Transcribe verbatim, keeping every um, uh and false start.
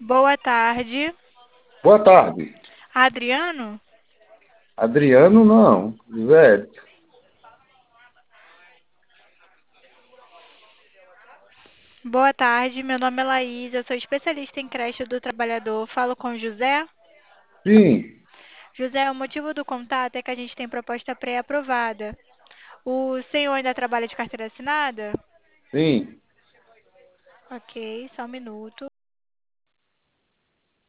Boa tarde. Boa tarde. Adriano? Adriano, não. José. Boa tarde, meu nome é Laís, eu sou especialista em creche do trabalhador. Falo com José. Sim, José, o motivo do contato é que a gente tem proposta pré-aprovada. O senhor ainda trabalha de carteira assinada? sim. Ok, só um minuto.